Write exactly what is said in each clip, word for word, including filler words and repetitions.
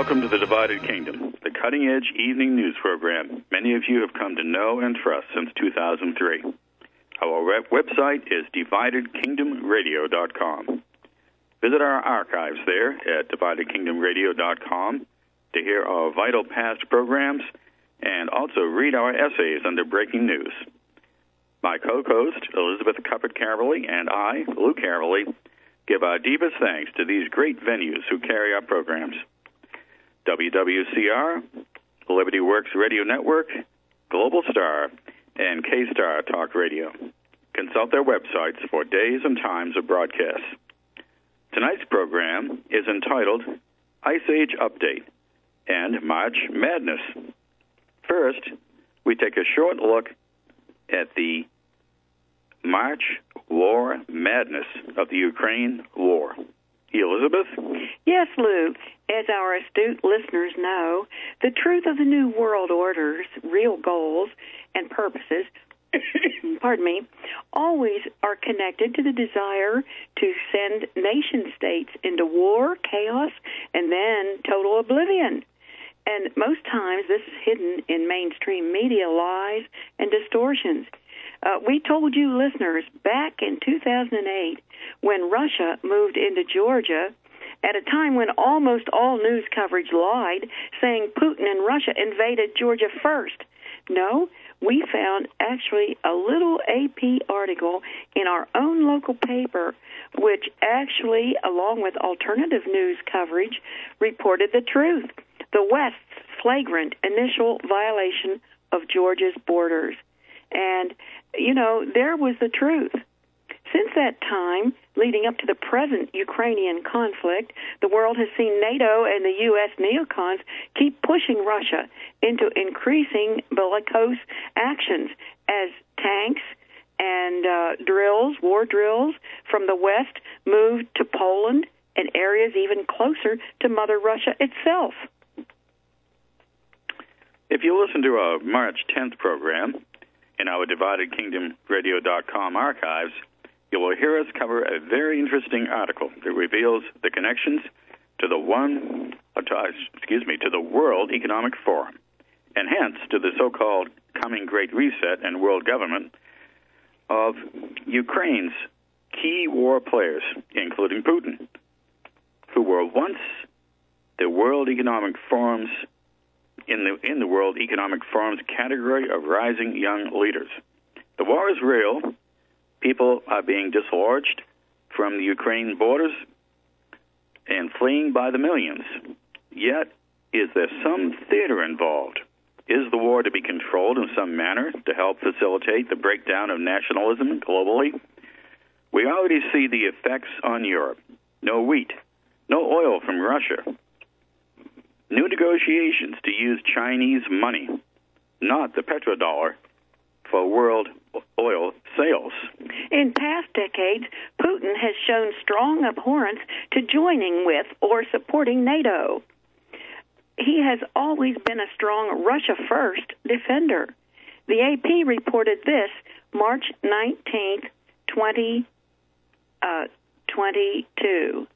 Welcome to the Divided Kingdom, the cutting-edge evening news program many of you have come to know and trust since two thousand three. Our web- website is divided kingdom radio dot com. Visit our archives there at divided kingdom radio dot com to hear our vital past programs and also read our essays under breaking news. My co-host, Elizabeth Cuppert-Caverly, and I, Lou Caverly, give our deepest thanks to these great venues who carry our programs. W W C R, Liberty Works Radio Network, Global Star, and K-Star Talk Radio. Consult their websites for days and times of broadcasts. Tonight's program is entitled Ice Age Update and March Madness. First, we take a short look at the March War Madness of the Ukraine War. Elizabeth? Yes, Lou. As our astute listeners know, the truth of the New World Order's real goals and purposes, pardon me, always are connected to the desire to send nation-states into war, chaos, and then total oblivion. And most times this is hidden in mainstream media lies and distortions. Uh, we told you listeners back in two thousand eight when Russia moved into Georgia at a time when almost all news coverage lied, saying Putin and Russia invaded Georgia first. No, we found actually a little A P article in our own local paper which actually, along with alternative news coverage, reported the truth. The West's flagrant initial violation of Georgia's borders. And, you know, there was the truth. Since that time, leading up to the present Ukrainian conflict, the world has seen NATO and the U S neocons keep pushing Russia into increasing bellicose actions as tanks and uh, drills, war drills from the West moved to Poland and areas even closer to Mother Russia itself. If you listen to our March tenth program in our divided kingdom radio dot com archives, you will hear us cover a very interesting article that reveals the connections to the one, excuse me, to the World Economic Forum, and hence to the so-called coming Great Reset and world government of Ukraine's key war players, including Putin, who were once the World Economic Forum's in the in the World Economic Forum's category of rising young leaders. The war is real. People are being dislodged from the Ukraine borders and fleeing by the millions. Yet, is there some theater involved? Is the war to be controlled in some manner to help facilitate the breakdown of nationalism globally? We already see the effects on Europe. No wheat, no oil from Russia. New negotiations to use Chinese money, not the petrodollar, for world oil sales. In past decades, Putin has shown strong abhorrence to joining with or supporting NATO. He has always been a strong Russia-first defender. The A P reported this March nineteenth, twenty twenty-two.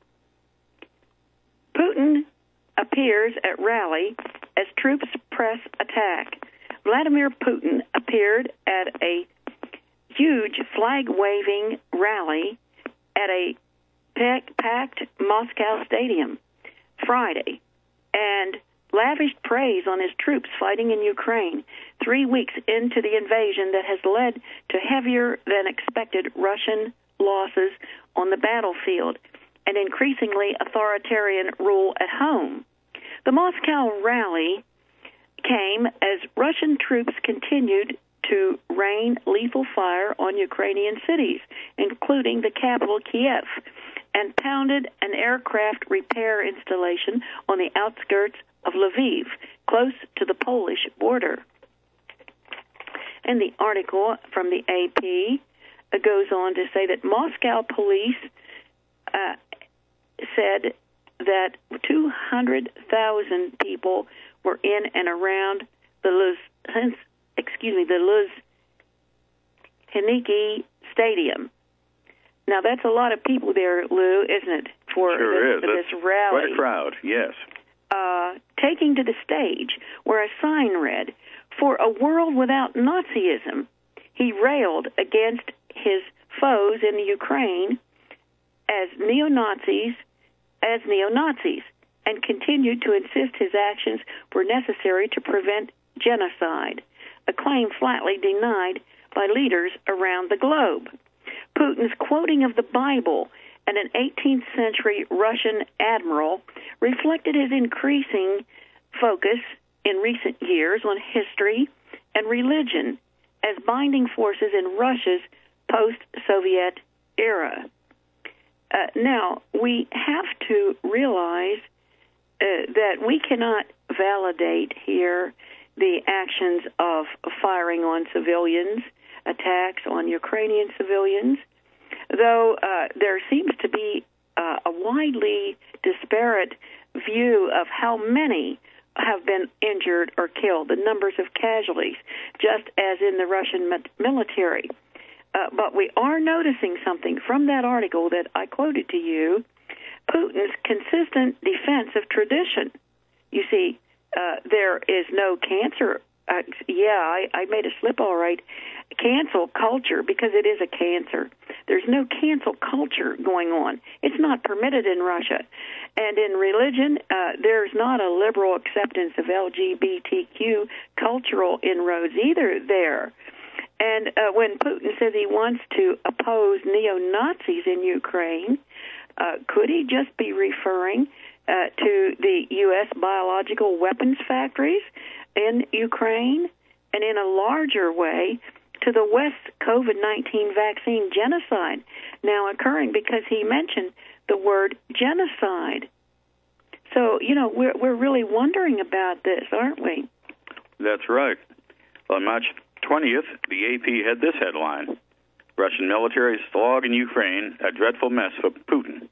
Putin appears at rally as troops press attack. Vladimir Putin appeared at a huge flag-waving rally at a packed Moscow stadium Friday and lavished praise on his troops fighting in Ukraine three weeks into the invasion that has led to heavier than expected Russian losses on the battlefield and increasingly authoritarian rule at home. The Moscow rally came as Russian troops continued to rain lethal fire on Ukrainian cities, including the capital, Kiev, and pounded an aircraft repair installation on the outskirts of Lviv, close to the Polish border. And the article from the A P goes on to say that Moscow police uh, said that two hundred thousand people were in and around the Luz, excuse me, the Luz Heniki Stadium. Now, that's a lot of people there, Lou, isn't it, for sure this, is. this rally? Quite a crowd, yes. uh, taking to the stage where a sign read, "For a world without Nazism." He railed against his foes in the Ukraine as neo-Nazis, as neo-Nazis, and continued to insist his actions were necessary to prevent genocide, a claim flatly denied by leaders around the globe. Putin's quoting of the Bible and an eighteenth century Russian admiral reflected his increasing focus in recent years on history and religion as binding forces in Russia's post-Soviet era. Uh, now, we have to realize uh, that we cannot validate here the actions of firing on civilians, attacks on Ukrainian civilians, though uh, there seems to be uh, a widely disparate view of how many have been injured or killed, the numbers of casualties, just as in the Russian military. Uh, but we are noticing something from that article that I quoted to you, Putin's consistent defense of tradition. You see, uh, there is no cancer. Uh, yeah, I, I made a slip all right. Cancel culture, because it is a cancer. There's no cancel culture going on. It's not permitted in Russia. And in religion, uh, there's not a liberal acceptance of L G B T Q cultural inroads either there. And uh, when Putin says he wants to oppose neo-Nazis in Ukraine, uh, could he just be referring uh, to the U S biological weapons factories in Ukraine, and in a larger way to the West COVID nineteen vaccine genocide now occurring, because he mentioned the word genocide? So, you know, we're, we're really wondering about this, aren't we? That's right. On March twentieth, the A P had this headline: Russian military slog in Ukraine, a dreadful mess for Putin.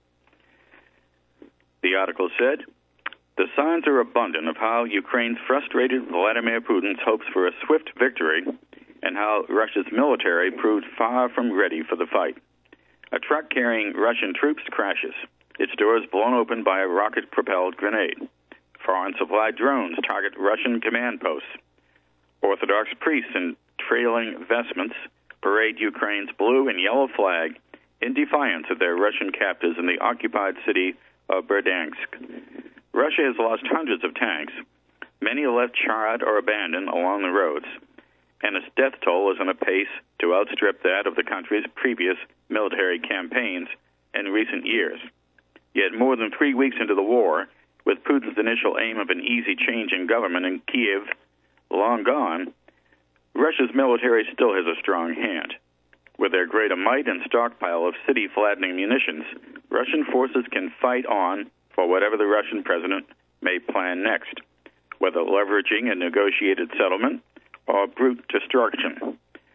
The article said, the signs are abundant of how Ukraine's frustrated Vladimir Putin's hopes for a swift victory and how Russia's military proved far from ready for the fight. A truck carrying Russian troops crashes, its doors blown open by a rocket-propelled grenade. Foreign supplied drones target Russian command posts. Orthodox priests in trailing vestments parade Ukraine's blue and yellow flag in defiance of their Russian captors in the occupied city of Berdyansk. Russia has lost hundreds of tanks. Many are left charred or abandoned along the roads, and its death toll is on a pace to outstrip that of the country's previous military campaigns in recent years. Yet more than three weeks into the war, with Putin's initial aim of an easy change in government in Kiev long gone, Russia's military still has a strong hand. With their greater might and stockpile of city-flattening munitions, Russian forces can fight on for whatever the Russian president may plan next, whether leveraging a negotiated settlement or brute destruction.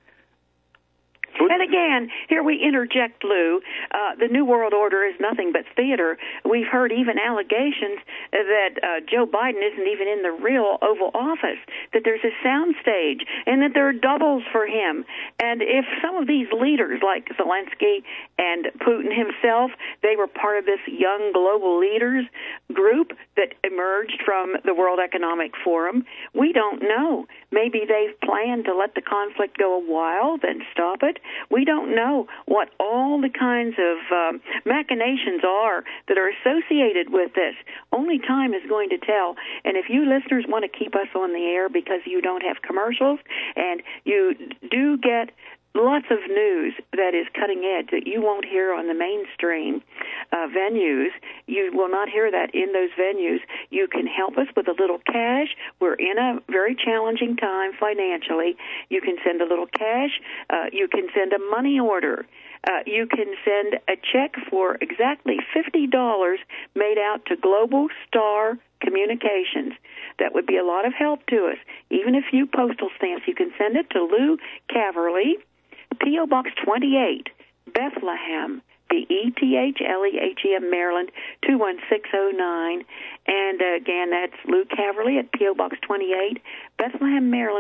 And again, here we interject, Lou. Uh, the New World Order is nothing but theater. We've heard even allegations that uh, Joe Biden isn't even in the real Oval Office, that there's a soundstage, and that there are doubles for him. And if some of these leaders, like Zelensky and Putin himself, they were part of this young global leaders group that emerged from the World Economic Forum, we don't know. Maybe they've planned to let the conflict go a while, then stop it. We don't know what all the kinds of um, machinations are that are associated with this. Only time is going to tell. And if you listeners want to keep us on the air because you don't have commercials and you do get lots of news that is cutting edge that you won't hear on the mainstream uh, venues, you will not hear that in those venues. You can help us with a little cash. We're in a very challenging time financially. You can send a little cash. Uh, you can send a money order. Uh, you can send a check for exactly fifty dollars made out to Global Star Communications. That would be a lot of help to us. Even a few postal stamps. You can send it to Lou Caverly, P O. Box twenty-eight, Bethlehem, B E T H L E H E M, Maryland, two one six oh nine. And uh, again, that's Lou Caverly at P O. Box twenty-eight, Bethlehem, Maryland,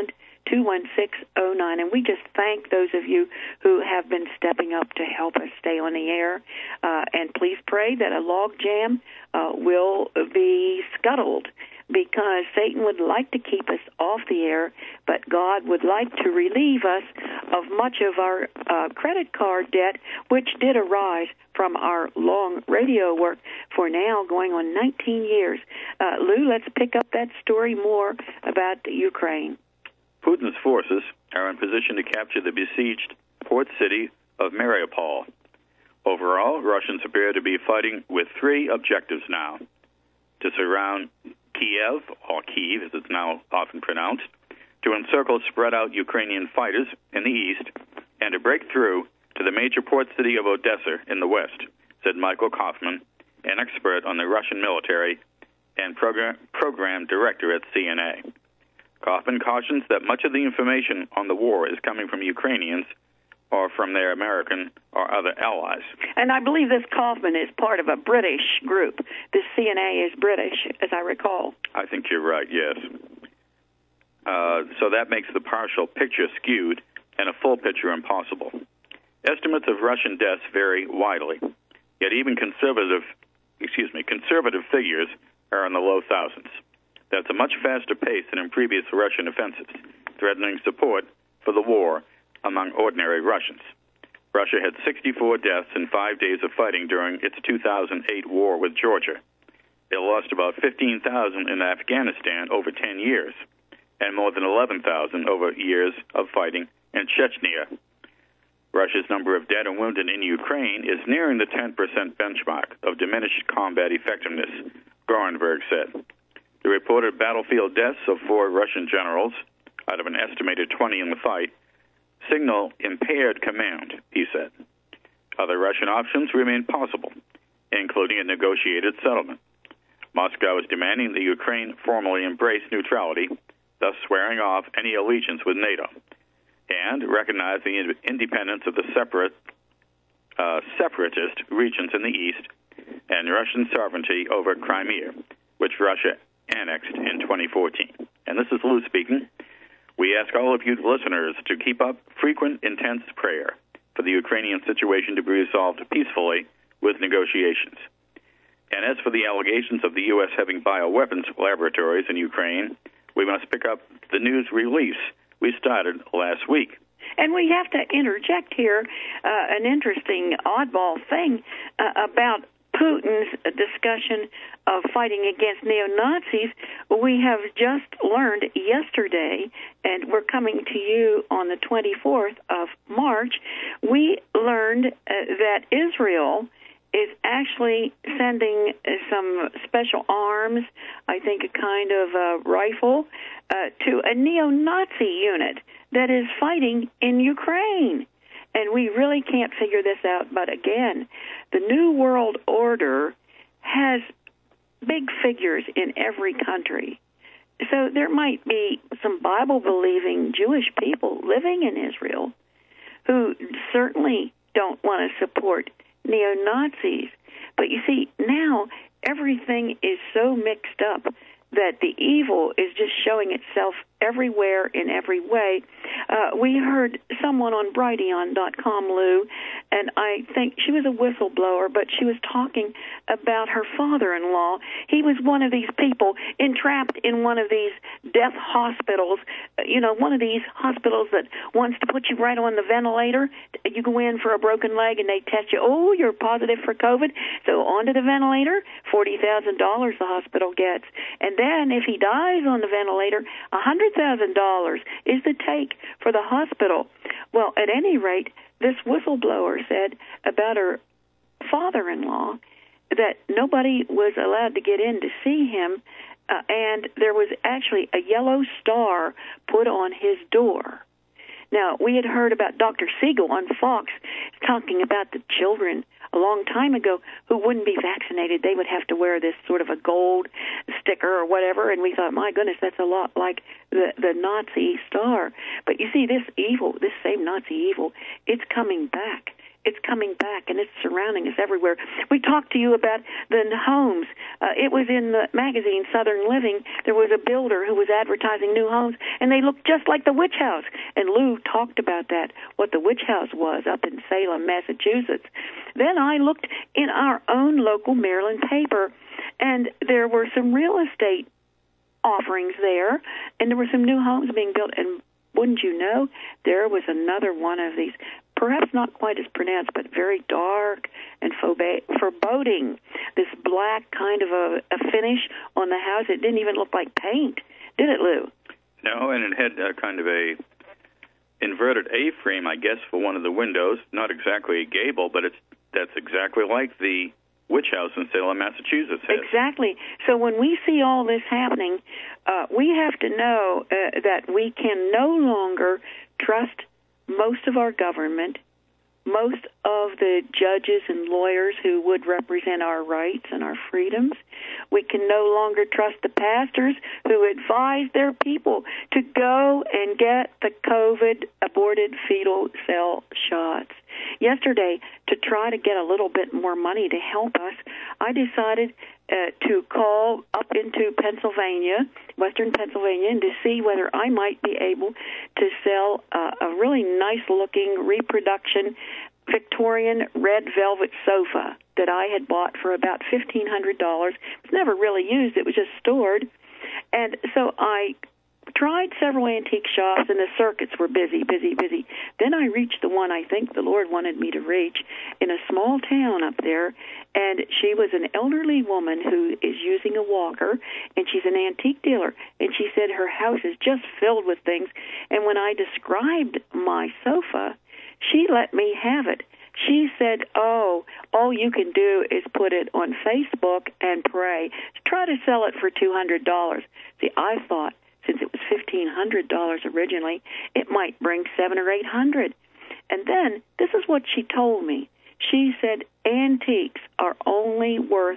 two one six oh nine. And we just thank those of you who have been stepping up to help us stay on the air. Uh, and please pray that a log jam uh, will be scuttled, because Satan would like to keep us off the air, but God would like to relieve us of much of our uh, credit card debt, which did arise from our long radio work for now going on nineteen years. Uh, Lou, let's pick up that story more about Ukraine. Putin's forces are in position to capture the besieged port city of Mariupol. Overall, Russians appear to be fighting with three objectives now: to surround Kiev, or Kyiv as it's now often pronounced, to encircle spread-out Ukrainian fighters in the east, and to break through to the major port city of Odessa in the west, said Michael Kaufman, an expert on the Russian military and program, program director at C N A. Kaufman cautions that much of the information on the war is coming from Ukrainians or from their American or other allies. And I believe this Kaufman is part of a British group. This C N A is British, as I recall. I think you're right, yes. Uh, so that makes the partial picture skewed and a full picture impossible. Estimates of Russian deaths vary widely, yet even conservative, excuse me, conservative figures are in the low thousands. That's a much faster pace than in previous Russian offensives, threatening support for the war among ordinary Russians. Russia had sixty-four deaths in five days of fighting during its two thousand eight war with Georgia. It lost about fifteen thousand in Afghanistan over ten years, and more than eleven thousand over years of fighting in Chechnya. Russia's number of dead and wounded in Ukraine is nearing the ten percent benchmark of diminished combat effectiveness, Gorenberg said. The reported battlefield deaths of four Russian generals, out of an estimated twenty in the fight, signal impaired command, he said. Other Russian options remain possible, including a negotiated settlement. Moscow is demanding that Ukraine formally embrace neutrality, thus swearing off any allegiance with NATO, and recognize the independence of the separate, uh, separatist regions in the east and Russian sovereignty over Crimea, which Russia annexed in twenty fourteen. And this is Lou speaking. We ask all of you listeners to keep up frequent, intense prayer for the Ukrainian situation to be resolved peacefully with negotiations. And as for the allegations of the U S having bioweapons laboratories in Ukraine, we must pick up the news release we started last week. And we have to interject here uh, an interesting oddball thing uh, about Putin's discussion of fighting against neo-Nazis. We have just learned yesterday, and we're coming to you on the twenty-fourth of March, we learned uh, that Israel is actually sending some special arms, I think a kind of uh, rifle, uh, to a neo-Nazi unit that is fighting in Ukraine. And we really can't figure this out. But again, the New World Order has big figures in every country. So there might be some Bible-believing Jewish people living in Israel who certainly don't want to support neo-Nazis. But you see, now everything is so mixed up that the evil is just showing itself everywhere in every way. Uh, we heard someone on Brighteon dot com, Lou, and I think she was a whistleblower, but she was talking about her father-in-law. He was one of these people entrapped in one of these death hospitals, you know, one of these hospitals that wants to put you right on the ventilator. You go in for a broken leg and they test you, oh, you're positive for COVID, so onto the ventilator, forty thousand dollars the hospital gets. And then if he dies on the ventilator, one hundred thousand dollars is the take for the hospital. Well, at any rate, this whistleblower said about her father-in-law that nobody was allowed to get in to see him, uh, and there was actually a yellow star put on his door. Now, we had heard about Doctor Siegel on Fox talking about the children a long time ago who wouldn't be vaccinated. They would have to wear this sort of a gold sticker or whatever, and we thought, my goodness, that's a lot like the, the Nazi star. But you see, this evil, this same Nazi evil, it's coming back. it's coming back, and it's surrounding us everywhere. We talked to you about the homes. Uh, it was in the magazine Southern Living. There was a builder who was advertising new homes, and they looked just like the Witch House. And Lou talked about that, what the Witch House was up in Salem, Massachusetts. Then I looked in our own local Maryland paper, and there were some real estate offerings there, and there were some new homes being built. And wouldn't you know, there was another one of these, perhaps not quite as pronounced, but very dark and foreboding, this black kind of a, a finish on the house. It didn't even look like paint, did it, Lou? No, and it had uh, kind of a inverted A-frame, I guess, for one of the windows. Not exactly a gable, but it's that's exactly like the Witch House in Salem, Massachusetts has. Exactly. So when we see all this happening, uh, we have to know uh, that we can no longer trust most of our government, most of the judges and lawyers who would represent our rights and our freedoms. We can no longer trust the pastors who advise their people to go and get the COVID aborted fetal cell shots. Yesterday, to try to get a little bit more money to help us, I decided uh, to call up into Pennsylvania, western Pennsylvania, and to see whether I might be able to sell uh, a really nice-looking reproduction Victorian red velvet sofa that I had bought for about fifteen hundred dollars. It was never really used. It was just stored. And so I tried several antique shops, and the circuits were busy, busy, busy. Then I reached the one I think the Lord wanted me to reach in a small town up there, and she was an elderly woman who is using a walker, and she's an antique dealer. And she said her house is just filled with things. And when I described my sofa, she let me have it. She said, oh, all you can do is put it on Facebook and pray. Try to sell it for two hundred dollars. See, I thought, since it was fifteen hundred dollars originally, it might bring seven or eight hundred dollars. And then, this is what she told me. She said, antiques are only worth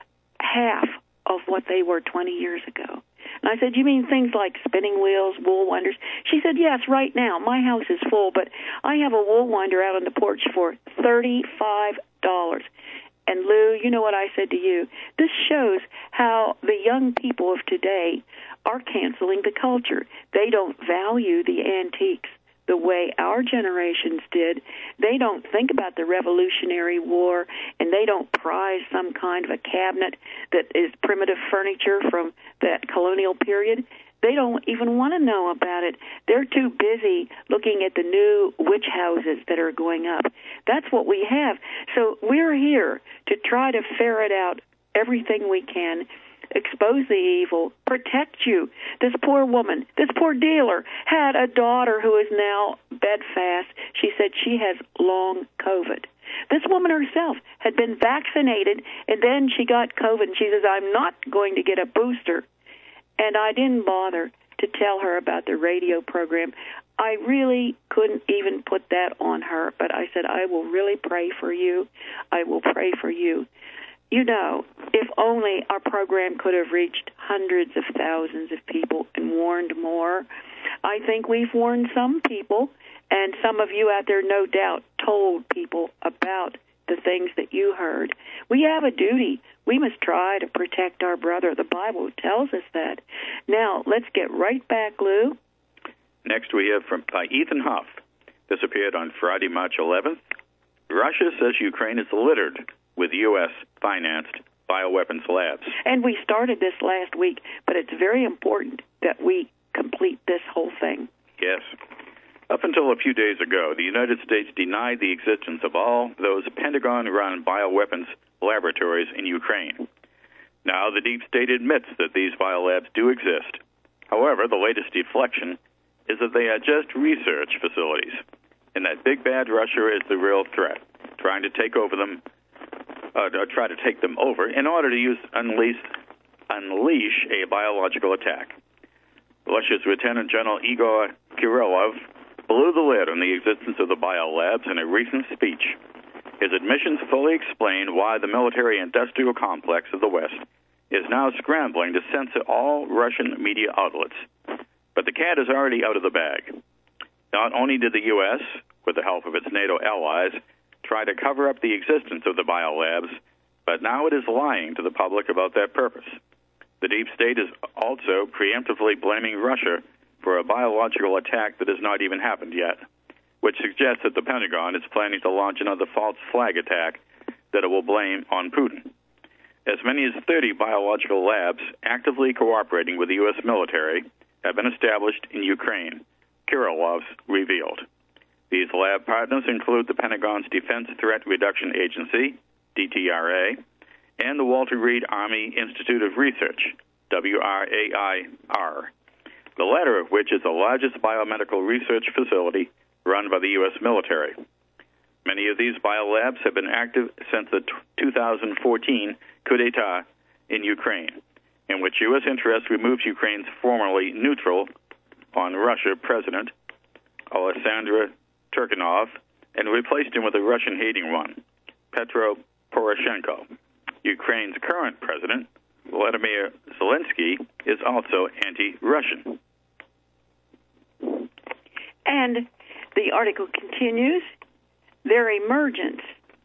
half of what they were twenty years ago. And I said, you mean things like spinning wheels, wool winders? She said, yes, right now. My house is full, but I have a wool winder out on the porch for thirty-five dollars. And Lou, you know what I said to you? This shows how the young people of today are canceling the culture. They don't value the antiques the way our generations did. They don't think about the Revolutionary War, and they don't prize some kind of a cabinet that is primitive furniture from that colonial period. They don't even want to know about it. They're too busy looking at the new witch houses that are going up. That's what we have. So we're here to try to ferret out everything we can, expose the evil, protect you. This poor woman, this poor dealer, had a daughter who is now bedfast. She said she has long COVID. This woman herself had been vaccinated, and then she got COVID, and she says, I'm not going to get a booster. And I didn't bother to tell her about the radio program. I really couldn't even put that on her, but I said, I will really pray for you. I will pray for you. You know, if only our program could have reached hundreds of thousands of people and warned more. I think we've warned some people, and some of you out there no doubt told people about the things that you heard. We have a duty. We must try to protect our brother. The Bible tells us that. Now, let's get right back, Lou. Next we have from by Ethan Huff. This appeared on Friday, March eleventh. Russia says Ukraine is littered with U S-financed bioweapons labs. And we started this last week, but it's very important that we complete this whole thing. Yes. Up until a few days ago, the United States denied the existence of all those Pentagon-run bioweapons laboratories in Ukraine. Now, the deep state admits that these biolabs do exist. However, the latest deflection is that they are just research facilities, and that big bad Russia is the real threat, trying to take over them, uh, or try to take them over in order to use unleash, unleash a biological attack. Russia's Lieutenant General Igor Kirillov blew the lid on the existence of the biolabs in a recent speech. His admissions fully explain why the military-industrial complex of the West is now scrambling to censor all Russian media outlets. But the cat is already out of the bag. Not only did the U S, with the help of its NATO allies, tried to cover up the existence of the biolabs, but now it is lying to the public about that purpose. The deep state is also preemptively blaming Russia for a biological attack that has not even happened yet, which suggests that the Pentagon is planning to launch another false flag attack that it will blame on Putin. As many as thirty biological labs actively cooperating with the U S military have been established in Ukraine, Kirilov revealed. These lab partners include the Pentagon's Defense Threat Reduction Agency, D T R A, and the Walter Reed Army Institute of Research, W R A I R, the latter of which is the largest biomedical research facility run by the U S military. Many of these biolabs have been active since the two thousand fourteen coup d'etat in Ukraine, in which U S interests removed Ukraine's formerly neutral on Russia president, Alexander Turchinov, and replaced him with a Russian-hating one, Petro Poroshenko. Ukraine's current president, Vladimir Zelensky, is also anti-Russian. And the article continues, their emergence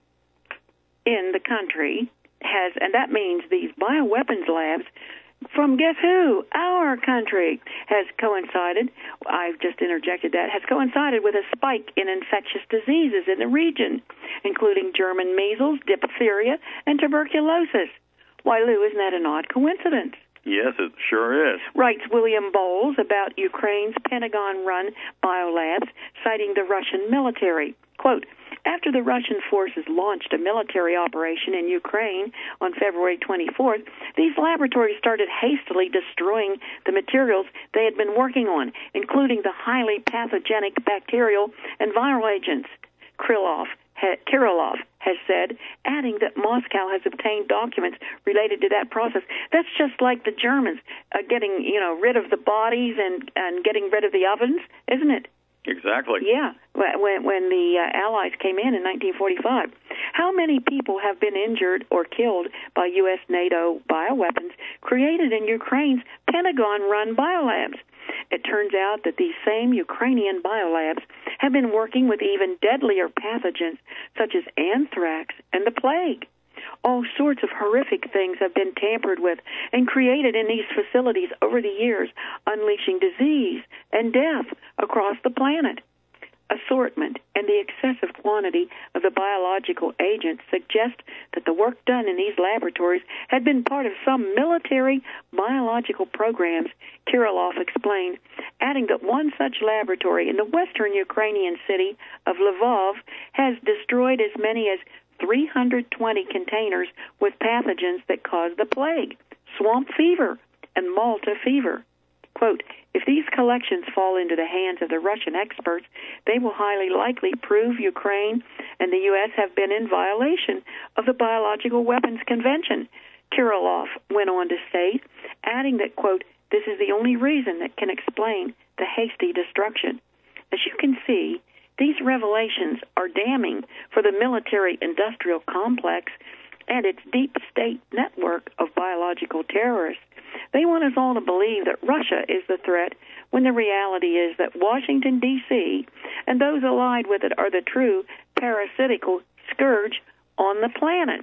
in the country has, and that means these bioweapons labs from guess who? Our country has coincided, I've just interjected that, has coincided with a spike in infectious diseases in the region, including German measles, diphtheria, and tuberculosis. Why, Lou, isn't that an odd coincidence? Yes, it sure is. Writes William Bowles about Ukraine's Pentagon-run biolabs, citing the Russian military. Quote, after the Russian forces launched a military operation in Ukraine on February twenty-fourth, these laboratories started hastily destroying the materials they had been working on, including the highly pathogenic bacterial and viral agents. Kirilov, ha, Kirilov has said, adding that Moscow has obtained documents related to that process. That's just like the Germans uh, getting, you know, rid of the bodies and, and getting rid of the ovens, isn't it? Exactly. Yeah, when when the uh, Allies came in in nineteen forty-five. How many people have been injured or killed by U S NATO bioweapons created in Ukraine's Pentagon-run biolabs? It turns out that these same Ukrainian biolabs have been working with even deadlier pathogens such as anthrax and the plague. All sorts of horrific things have been tampered with and created in these facilities over the years, unleashing disease and death across the planet. Assortment and the excessive quantity of the biological agents suggest that the work done in these laboratories had been part of some military biological programs, Kirilov explained, adding that one such laboratory in the western Ukrainian city of Lvov has destroyed as many as three hundred twenty containers with pathogens that cause the plague, swamp fever, and Malta fever. Quote, if these collections fall into the hands of the Russian experts, they will highly likely prove Ukraine and the U S have been in violation of the Biological Weapons Convention, Kirilov went on to state, adding that, quote, this is the only reason that can explain the hasty destruction. As you can see, these revelations are damning for the military-industrial complex and its deep state network of biological terrorists. They want us all to believe that Russia is the threat when the reality is that Washington, D C, and those allied with it are the true parasitical scourge on the planet.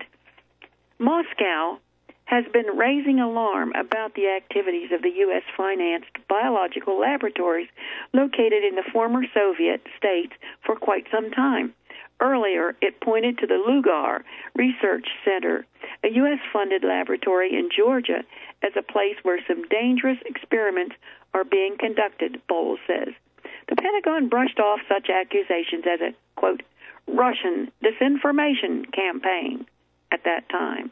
Moscow has been raising alarm about the activities of the U S-financed biological laboratories located in the former Soviet states for quite some time. Earlier, it pointed to the Lugar Research Center, a U S-funded laboratory in Georgia, as a place where some dangerous experiments are being conducted, Bowles says. The Pentagon brushed off such accusations as a, quote, Russian disinformation campaign at that time.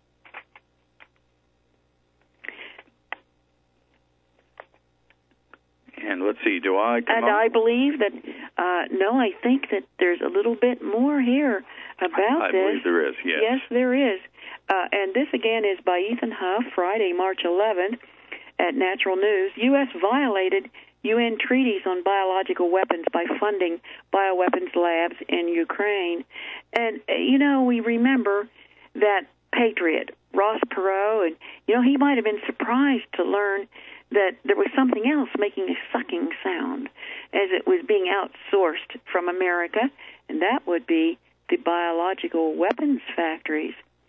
And let's see, do I come And up? I believe that, uh, no, I think that there's a little bit more here about I this. believe there is, yes. Yes, there is. Uh, and this, again, is by Ethan Huff, Friday, March eleventh, at Natural News. U S violated U N treaties on biological weapons by funding bioweapons labs in Ukraine. And, uh, you know, we remember that patriot, Ross Perot, and, you know, he might have been surprised to learn that there was something else making a sucking sound as it was being outsourced from America, and that would be the biological weapons factories.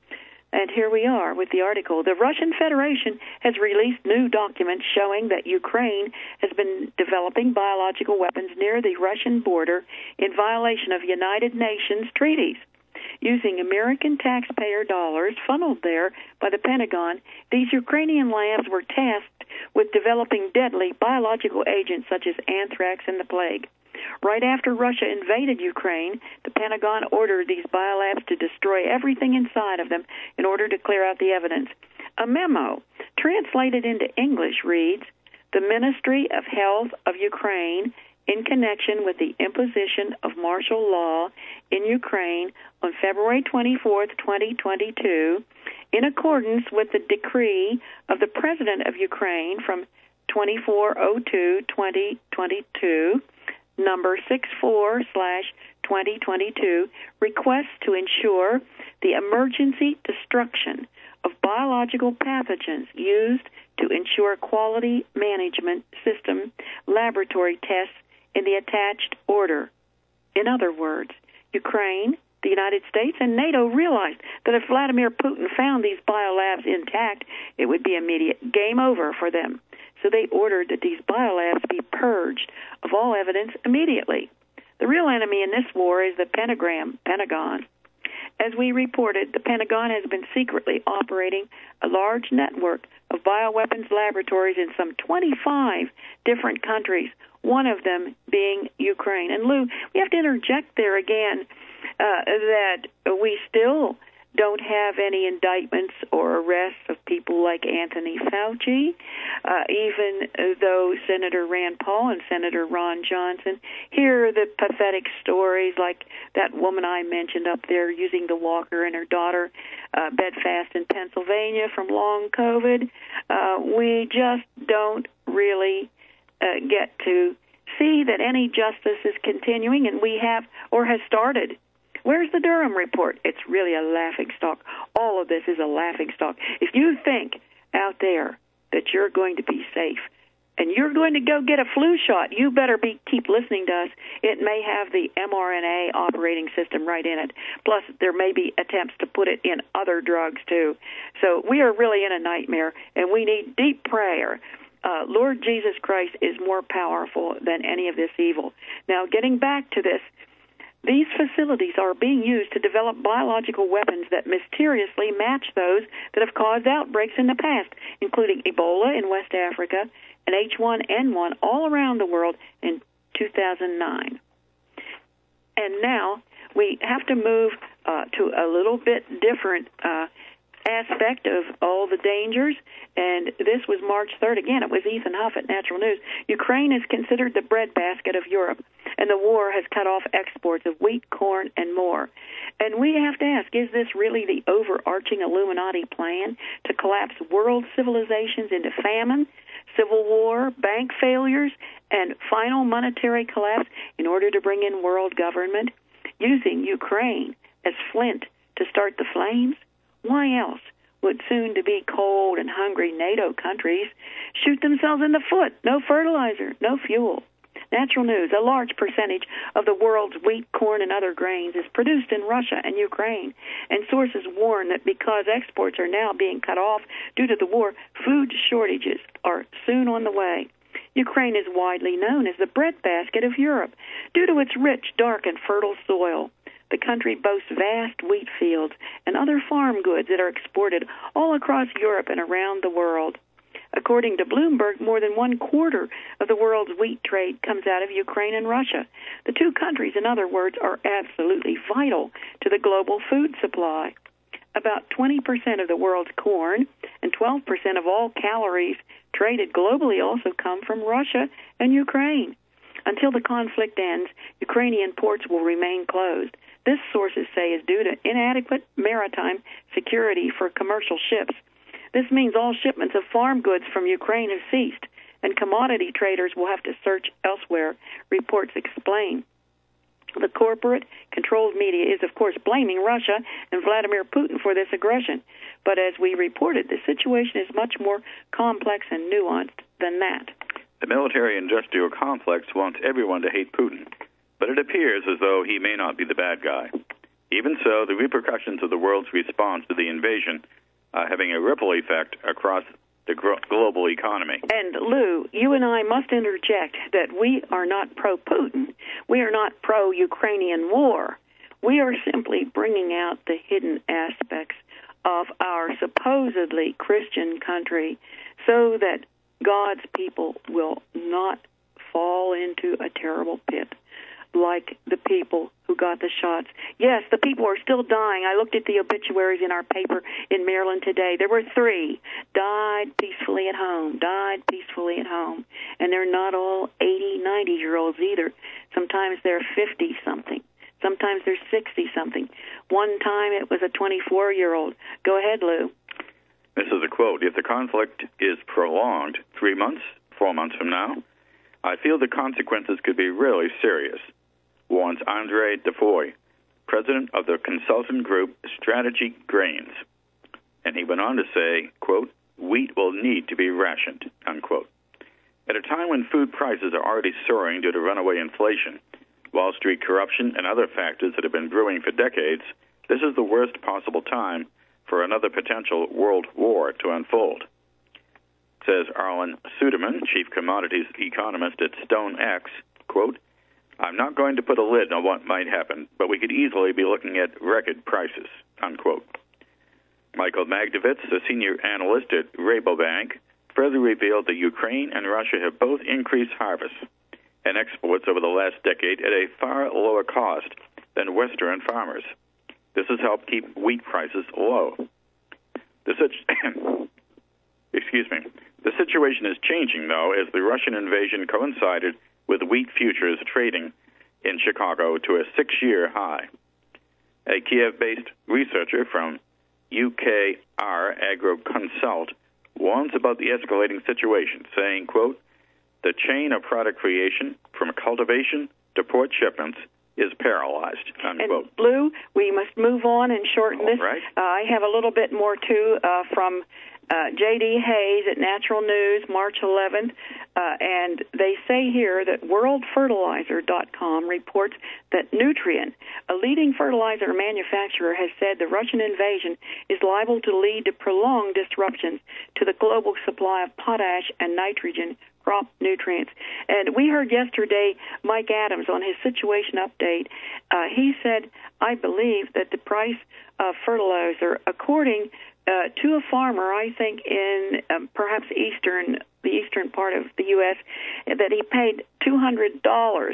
And here we are with the article. The Russian Federation has released new documents showing that Ukraine has been developing biological weapons near the Russian border in violation of United Nations treaties. Using American taxpayer dollars funneled there by the Pentagon, these Ukrainian labs were tasked with developing deadly biological agents such as anthrax and the plague. Right after Russia invaded Ukraine, the Pentagon ordered these biolabs to destroy everything inside of them in order to clear out the evidence. A memo translated into English reads, "The Ministry of Health of Ukraine, in connection with the imposition of martial law in Ukraine on February twenty-fourth, twenty twenty-two, in accordance with the decree of the President of Ukraine from twenty-four oh two, twenty twenty-two, number sixty-four slash twenty twenty-two, requests to ensure the emergency destruction of biological pathogens used to ensure quality management system laboratory tests in the attached order." In other words, Ukraine, the United States, and NATO realized that if Vladimir Putin found these biolabs intact, it would be immediate game over for them. So they ordered that these biolabs be purged of all evidence immediately. The real enemy in this war is the Pentagram, Pentagon. As we reported, the Pentagon has been secretly operating a large network of bioweapons laboratories in some twenty-five different countries, one of them being Ukraine. And Lou, we have to interject there again uh, that we still don't have any indictments or arrests of people like Anthony Fauci, uh, even though Senator Rand Paul and Senator Ron Johnson hear the pathetic stories like that woman I mentioned up there using the walker and her daughter uh, bedfast in Pennsylvania from long COVID. Uh, we just don't really uh, get to see that any justice is continuing, and we have or has started. Where's the Durham report? It's really a laughingstock. All of this is a laughingstock. If you think out there that you're going to be safe and you're going to go get a flu shot, you better be keep listening to us. It may have the mRNA operating system right in it. Plus, there may be attempts to put it in other drugs, too. So we are really in a nightmare, and we need deep prayer. Uh, Lord Jesus Christ is more powerful than any of this evil. Now, getting back to this, these facilities are being used to develop biological weapons that mysteriously match those that have caused outbreaks in the past, including Ebola in West Africa and H one N one all around the world in two thousand nine. And now we have to move uh, to a little bit different uh, aspect of all the dangers, and this was March third. Again, it was Ethan Huff at Natural News. Ukraine is considered the breadbasket of Europe, and the war has cut off exports of wheat, corn, and more. And we have to ask, is this really the overarching Illuminati plan to collapse world civilizations into famine, civil war, bank failures, and final monetary collapse in order to bring in world government, using Ukraine as flint to start the flames? Why else would soon-to-be cold and hungry NATO countries shoot themselves in the foot? No fertilizer, no fuel. Natural News, a large percentage of the world's wheat, corn, and other grains is produced in Russia and Ukraine, and sources warn that because exports are now being cut off due to the war, food shortages are soon on the way. Ukraine is widely known as the breadbasket of Europe due to its rich, dark, and fertile soil. The country boasts vast wheat fields and other farm goods that are exported all across Europe and around the world. According to Bloomberg, more than one quarter of the world's wheat trade comes out of Ukraine and Russia. The two countries, in other words, are absolutely vital to the global food supply. About twenty percent of the world's corn and twelve percent of all calories traded globally also come from Russia and Ukraine. Until the conflict ends, Ukrainian ports will remain closed. This, sources say, is due to inadequate maritime security for commercial ships. This means all shipments of farm goods from Ukraine have ceased, and commodity traders will have to search elsewhere, reports explain. The corporate-controlled media is, of course, blaming Russia and Vladimir Putin for this aggression. But as we reported, the situation is much more complex and nuanced than that. The military-industrial complex wants everyone to hate Putin, but it appears as though he may not be the bad guy. Even so, the repercussions of the world's response to the invasion are having a ripple effect across the gro- global economy. And, Lou, you and I must interject that we are not pro-Putin. We are not pro-Ukrainian war. We are simply bringing out the hidden aspects of our supposedly Christian country so that God's people will not fall into a terrible pit like the people who got the shots. Yes, the people are still dying. I looked at the obituaries in our paper in Maryland today. There were three. Died peacefully at home. Died peacefully at home. And they're not all eighty, ninety-year-olds either. Sometimes they're fifty-something. Sometimes they're sixty-something. One time it was a twenty-four-year-old. Go ahead, Lou. This is a quote. If the conflict is prolonged three months, four months from now, I feel the consequences could be really serious, warns Andre Defoy, president of the consultant group Strategy Grains. And he went on to say, quote, wheat will need to be rationed, unquote. At a time when food prices are already soaring due to runaway inflation, Wall Street corruption, and other factors that have been brewing for decades, this is the worst possible time for another potential world war to unfold. Says Arlen Suderman, chief commodities economist at StoneX, quote, I'm not going to put a lid on what might happen, but we could easily be looking at record prices, unquote. Michael Magdovitz, a senior analyst at Rabobank, further revealed that Ukraine and Russia have both increased harvests and exports over the last decade at a far lower cost than Western farmers. This has helped keep wheat prices low. The situ- Excuse me. The situation is changing, though, as the Russian invasion coincided with wheat futures trading in Chicago to a six-year high. A Kiev-based researcher from U K R AgroConsult warns about the escalating situation, saying, quote, the chain of product creation from cultivation to port shipments is paralyzed, unquote. And, Lou, we must move on and shorten All this. Right. Uh, I have a little bit more, too, uh, from uh, J D Hayes at Natural News, March eleventh, uh, and they say here that world fertilizer dot com reports that Nutrien, a leading fertilizer manufacturer, has said the Russian invasion is liable to lead to prolonged disruptions to the global supply of potash and nitrogen crop nutrients. And we heard yesterday Mike Adams on his situation update. Uh, he said, I believe that the price of fertilizer, according uh, to a farmer, I think in um, perhaps eastern, the eastern part of the U S, that he paid two hundred dollars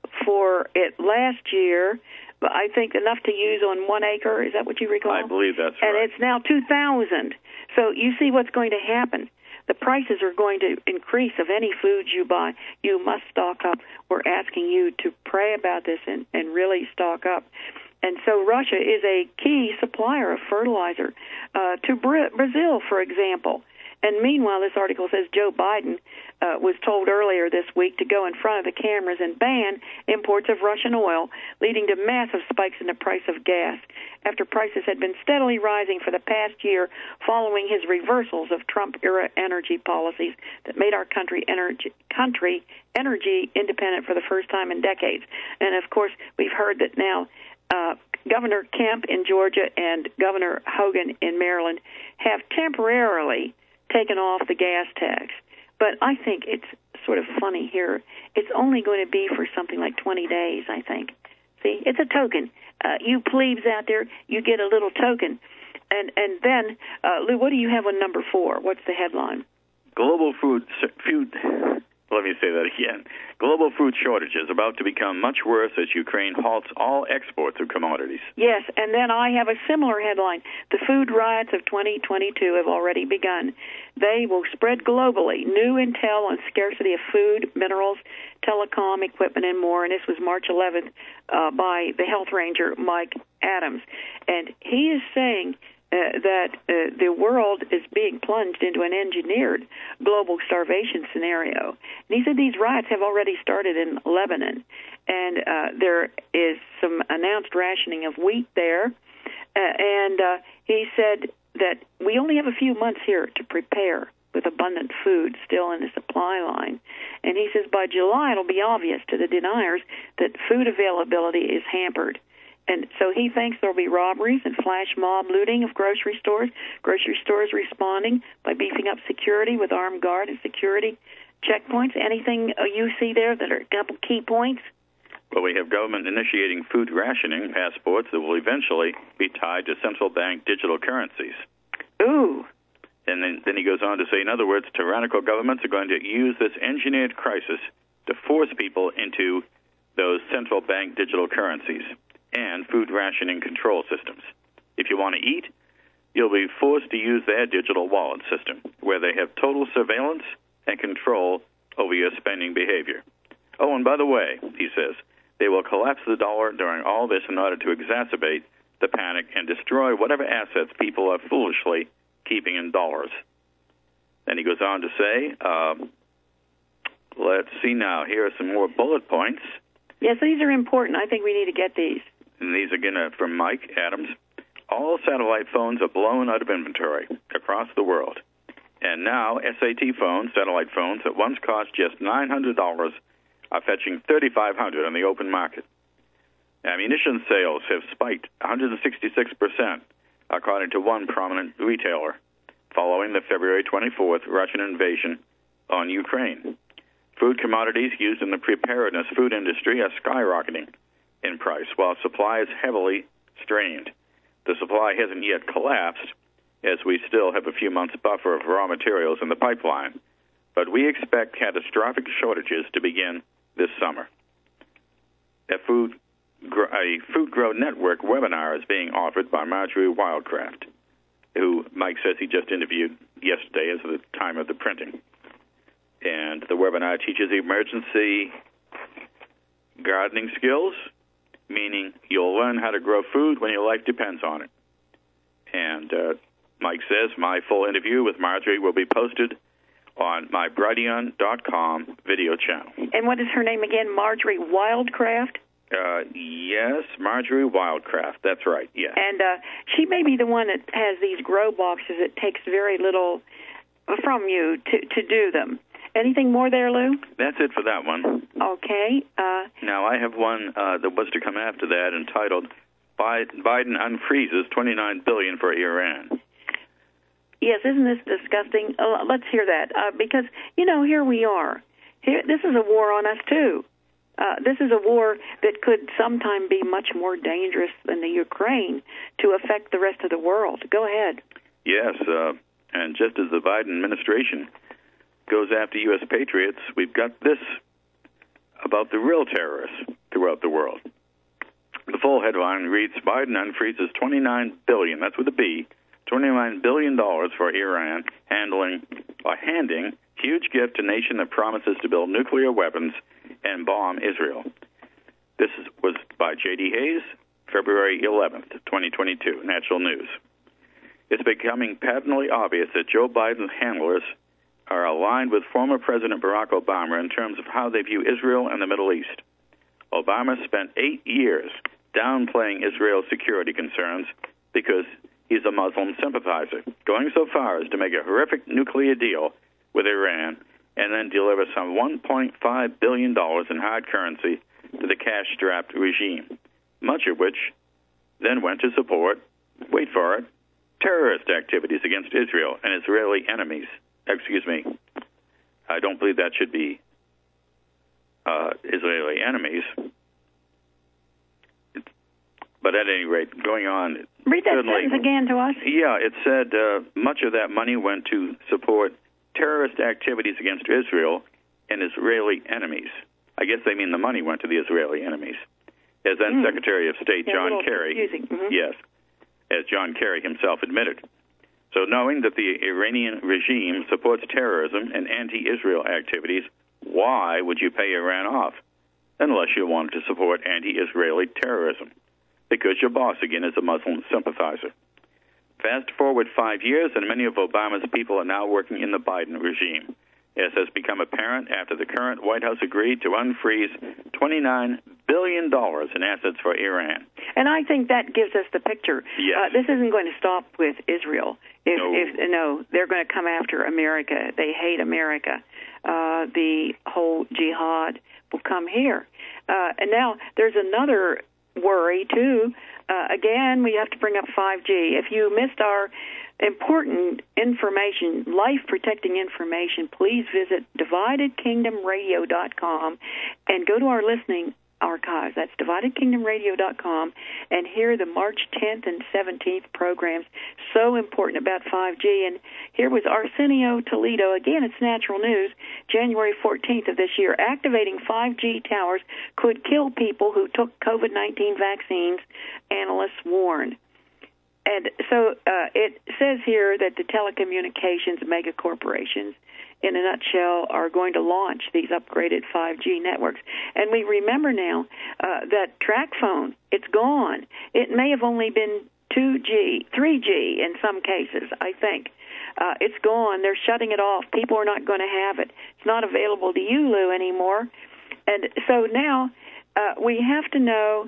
for it last year, but I think enough to use on one acre. Is that what you recall? I believe that's and right. And it's now two thousand dollars. So you see what's going to happen. The prices are going to increase of any foods you buy. You must stock up. We're asking you to pray about this and, and really stock up. And so Russia is a key supplier of fertilizer uh, to Brazil, for example. And meanwhile, this article says Joe Biden uh, was told earlier this week to go in front of the cameras and ban imports of Russian oil, leading to massive spikes in the price of gas after prices had been steadily rising for the past year following his reversals of Trump-era energy policies that made our country energy, country energy independent for the first time in decades. And, of course, we've heard that now uh, Governor Kemp in Georgia and Governor Hogan in Maryland have temporarily taken off the gas tax. But I think it's sort of funny here. It's only going to be for something like twenty days, I think. See, it's a token. Uh, you plebes out there, you get a little token. And and then, uh, Lou, what do you have on number four? What's the headline? Global food, food, let me say that again. Global food shortages about to become much worse as Ukraine halts all exports of commodities. Yes, and then I have a similar headline. The food riots of twenty twenty-two have already begun. They will spread globally. New intel on scarcity of food, minerals, telecom equipment, and more. And this was March eleventh uh, by the health ranger, Mike Adams. And he is saying Uh, that uh, the world is being plunged into an engineered global starvation scenario. And he said these riots have already started in Lebanon, and uh, there is some announced rationing of wheat there. Uh, and uh, he said that we only have a few months here to prepare with abundant food still in the supply line. And he says by July it'll be obvious to the deniers that food availability is hampered. And so he thinks there will be robberies and flash mob looting of grocery stores, grocery stores responding by beefing up security with armed guard and security checkpoints. Anything uh, you see there that are a couple key points? Well, we have government initiating food rationing passports that will eventually be tied to central bank digital currencies. Ooh. And then, then he goes on to say, in other words, tyrannical governments are going to use this engineered crisis to force people into those central bank digital currencies and food rationing control systems. If you want to eat, you'll be forced to use their digital wallet system, where they have total surveillance and control over your spending behavior. Oh, and by the way, he says, they will collapse the dollar during all this in order to exacerbate the panic and destroy whatever assets people are foolishly keeping in dollars. Then he goes on to say, uh, let's see now, here are some more bullet points. Yes, these are important. I think we need to get these. And these again are from Mike Adams. All satellite phones are blown out of inventory across the world. And now S A T phones, satellite phones, that once cost just nine hundred dollars are fetching thirty-five hundred dollars on the open market. Ammunition sales have spiked one hundred sixty-six percent, according to one prominent retailer, following the February twenty-fourth Russian invasion on Ukraine. Food commodities used in the preparedness food industry are skyrocketing in price, while supply is heavily strained. The supply hasn't yet collapsed, as we still have a few months buffer of raw materials in the pipeline, but we expect catastrophic shortages to begin this summer. A Food, a Food Grow Network webinar is being offered by Marjorie Wildcraft, who Mike says he just interviewed yesterday as of the time of the printing. And the webinar teaches emergency gardening skills, meaning you'll learn how to grow food when your life depends on it. And uh, Mike says my full interview with Marjorie will be posted on my Brighteon dot com video channel. And what is her name again? Marjorie Wildcraft? Uh, yes, Marjorie Wildcraft. That's right, yes. And uh, she may be the one that has these grow boxes. It takes very little from you to, to do them. Anything more there, Lou? That's it for that one. Okay. Uh, now, I have one uh, that was to come after that entitled Biden Unfreezes twenty-nine billion dollars for Iran. Yes, isn't this disgusting? Uh, let's hear that, uh, because, you know, here we are. Here, this is a war on us, too. Uh, this is a war that could sometime be much more dangerous than the Ukraine to affect the rest of the world. Go ahead. Yes, uh, and just as the Biden administration goes after U S patriots, we've got this about the real terrorists throughout the world. The full headline reads, Biden unfreezes twenty-nine billion dollars, that's with a B, twenty-nine billion dollars for Iran, handling or handing huge gift to nation that promises to build nuclear weapons and bomb Israel. This is, was by J D Hayes, February eleventh, twenty twenty-two, National News. It's becoming patently obvious that Joe Biden's handlers are aligned with former President Barack Obama in terms of how they view Israel and the Middle East. Obama spent eight years downplaying Israel's security concerns because he's a Muslim sympathizer, going so far as to make a horrific nuclear deal with Iran and then deliver some one point five billion dollars in hard currency to the cash-strapped regime, much of which then went to support, wait for it, terrorist activities against Israel and Israeli enemies. Excuse me, I don't believe that should be uh, Israeli enemies. It's, but at any rate, going on... Read that sentence again to us. Yeah, it said uh, much of that money went to support terrorist activities against Israel and Israeli enemies. I guess they mean the money went to the Israeli enemies. As then mm. Secretary of State yeah, John Kerry... Mm-hmm. Yes, as John Kerry himself admitted. So knowing that the Iranian regime supports terrorism and anti-Israel activities, why would you pay Iran off? Unless you wanted to support anti-Israeli terrorism. Because your boss, again, is a Muslim sympathizer. Fast forward five years, and many of Obama's people are now working in the Biden regime, as has become apparent after the current White House agreed to unfreeze twenty-nine billion dollars in assets for Iran. And I think that gives us the picture. Yes. Uh, this isn't going to stop with Israel. If, no. if no, they're going to come after America. They hate America. Uh, the whole jihad will come here. Uh, and now there's another worry, too. Uh, again, we have to bring up five G. If you missed our important information, life-protecting information, please visit divided kingdom radio dot com and go to our listening archives. That's divided kingdom radio dot com, and hear the March tenth and seventeenth programs. So important about five G. And here was Arsenio Toledo. Again, it's Natural News, January fourteenth of this year. Activating five G towers could kill people who took COVID nineteen vaccines, analysts warn. And so uh, it says here that the telecommunications mega corporations, in a nutshell, are going to launch these upgraded five G networks. And we remember now uh, that TracFone, it's gone. It may have only been two G, three G in some cases, I think. Uh, it's gone. They're shutting it off. People are not going to have it. It's not available to you, Lou, anymore. And so now uh, we have to know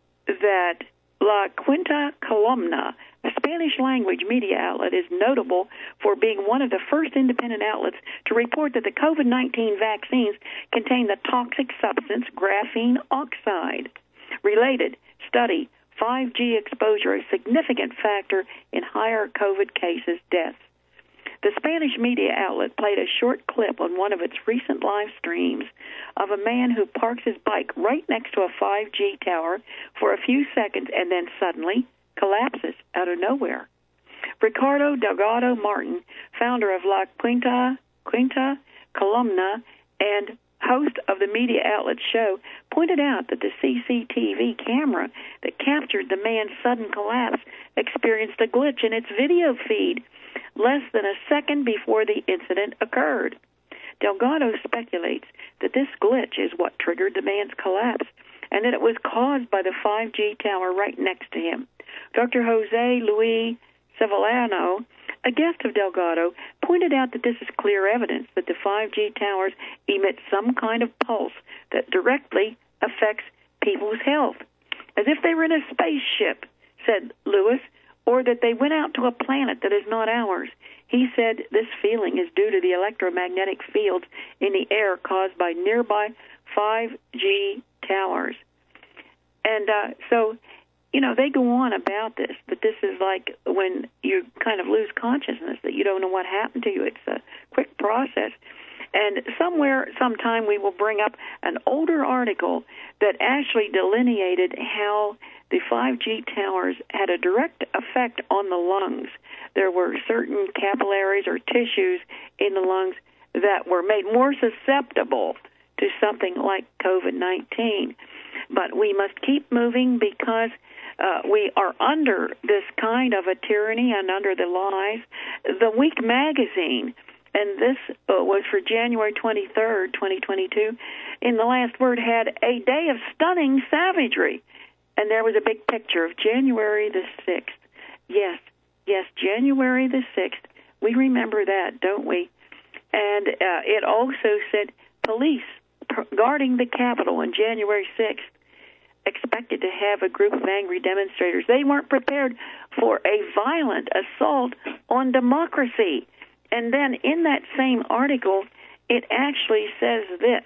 that La Quinta Columna, a Spanish-language media outlet, is notable for being one of the first independent outlets to report that the COVID nineteen vaccines contain the toxic substance graphene oxide. Related study, five G exposure, a significant factor in higher COVID cases, deaths. The Spanish media outlet played a short clip on one of its recent live streams of a man who parks his bike right next to a five G tower for a few seconds and then suddenly collapses out of nowhere. Ricardo Delgado Martin, founder of La Quinta, Quinta Columna and host of the media outlet show, pointed out that the C C T V camera that captured the man's sudden collapse experienced a glitch in its video feed less than a second before the incident occurred. Delgado speculates that this glitch is what triggered the man's collapse and that it was caused by the five G tower right next to him. Doctor Jose Luis Sevillano, a guest of Delgado, pointed out that this is clear evidence that the five G towers emit some kind of pulse that directly affects people's health, as if they were in a spaceship, said Lewis, or that they went out to a planet that is not ours. He said this feeling is due to the electromagnetic fields in the air caused by nearby five G towers. And uh, so, you know, they go on about this, but this is like when you kind of lose consciousness, that you don't know what happened to you. It's a quick process. And somewhere, sometime, we will bring up an older article that actually delineated how the five G towers had a direct effect on the lungs. There were certain capillaries or tissues in the lungs that were made more susceptible to something like COVID nineteen. But we must keep moving because uh, we are under this kind of a tyranny and under the lies. The Week magazine, and this uh, was for January twenty-third, twenty twenty-two, in the last word had a day of stunning savagery. And there was a big picture of January the sixth. Yes, yes, January the sixth. We remember that, don't we? And uh, it also said police guarding the Capitol on January sixth expected to have a group of angry demonstrators. They weren't prepared for a violent assault on democracy. And then in that same article, it actually says this: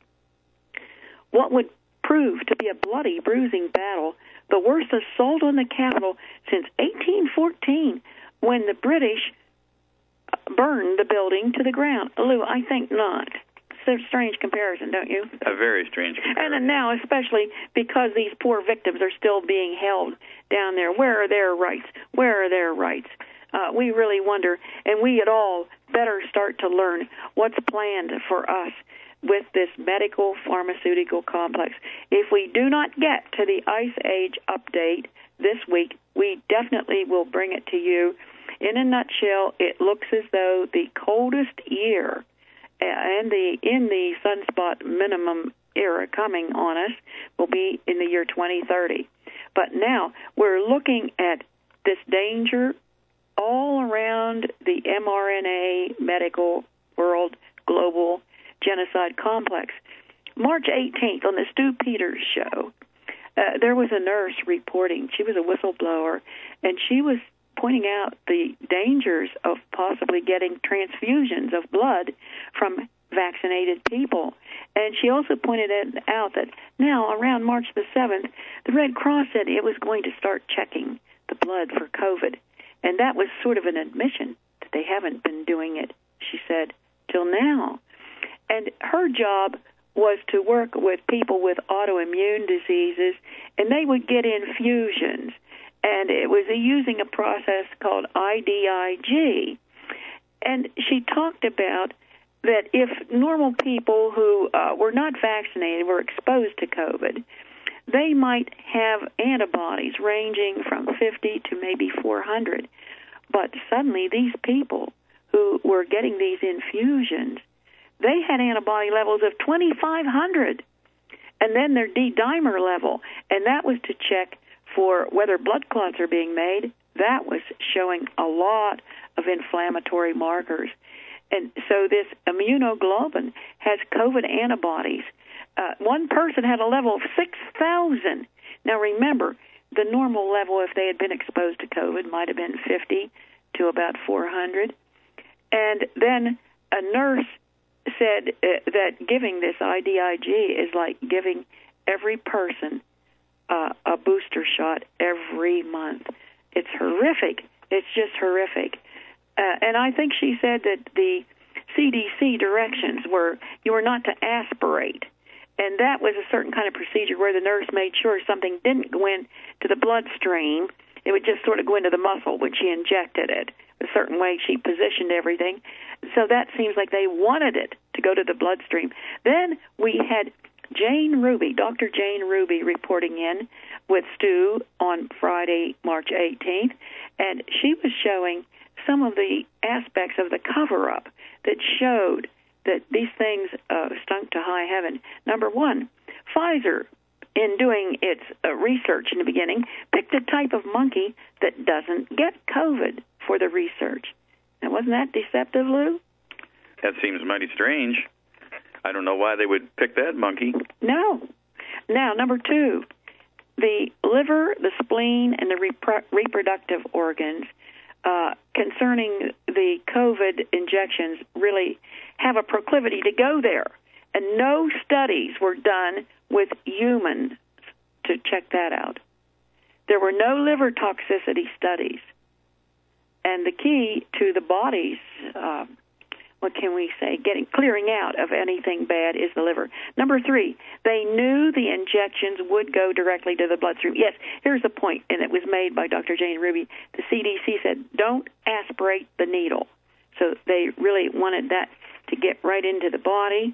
what would prove to be a bloody, bruising battle, the worst assault on the Capitol since eighteen fourteen, when the British burned the building to the ground. Lou, I think not. It's a strange comparison, don't you? A very strange comparison. And now, especially because these poor victims are still being held down there. Where are their rights? Where are their rights? Uh, we really wonder, and we at all better start to learn what's planned for us with this medical pharmaceutical complex. If we do not get to the Ice Age update this week, we definitely will bring it to you. In a nutshell, it looks as though the coldest year and the in the sunspot minimum era coming on us will be in the year twenty thirty. But now we're looking at this danger all around the mRNA medical world global genocide complex. March eighteenth, on the Stu Peters show, uh, there was a nurse reporting. She was a whistleblower, and she was pointing out the dangers of possibly getting transfusions of blood from vaccinated people. And she also pointed out that now, around March the seventh, the Red Cross said it was going to start checking the blood for COVID. And that was sort of an admission that they haven't been doing it, she said, till now. And her job was to work with people with autoimmune diseases, and they would get infusions. And it was using a process called I D I G. And she talked about that if normal people who uh, were not vaccinated were exposed to COVID, they might have antibodies ranging from fifty to maybe four hundred. But suddenly these people who were getting these infusions, they had antibody levels of twenty-five hundred, and then their D-dimer level, and that was to check for whether blood clots are being made. That was showing a lot of inflammatory markers. And so this immunoglobulin has COVID antibodies. Uh, one person had a level of six thousand. Now remember, the normal level, if they had been exposed to COVID, might have been fifty to about four hundred. And then a nurse said uh, that giving this I D I G is like giving every person uh, a booster shot every month. It's horrific. It's just horrific. Uh, and I think she said that the C D C directions were you were not to aspirate. And that was a certain kind of procedure where the nurse made sure something didn't go into the bloodstream. It would just sort of go into the muscle when she injected it. A certain way she positioned everything. So that seems like they wanted it to go to the bloodstream. Then we had Jane Ruby, Doctor Jane Ruby, reporting in with Stu on Friday, March eighteenth, and she was showing some of the aspects of the cover-up that showed that these things uh, stunk to high heaven. Number one, Pfizer, in doing its uh, research in the beginning, picked a type of monkey that doesn't get COVID for the research. Now, wasn't that deceptive, Lou? That seems mighty strange. I don't know why they would pick that monkey. No. Now, number two, the liver, the spleen, and the repro- reproductive organs uh, concerning the COVID injections really have a proclivity to go there. And no studies were done with humans to check that out. There were no liver toxicity studies. And the key to the body's, uh, what can we say, getting clearing out of anything bad is the liver. Number three, they knew the injections would go directly to the bloodstream. Yes, here's the point, and it was made by Doctor Jane Ruby. The C D C said, don't aspirate the needle. So they really wanted that to get right into the body.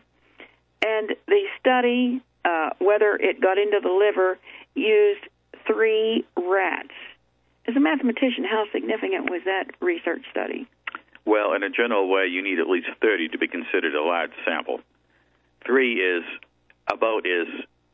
And the study, uh, whether it got into the liver, used three rats. As a mathematician, how significant was that research study? Well, in a general way, you need at least thirty to be considered a large sample. Three is about as,